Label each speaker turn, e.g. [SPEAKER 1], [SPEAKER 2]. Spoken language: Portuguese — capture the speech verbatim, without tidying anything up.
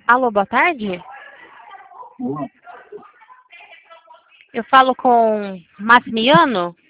[SPEAKER 1] Alô, boa tarde.
[SPEAKER 2] Olá.
[SPEAKER 1] Eu falo com Massimiano?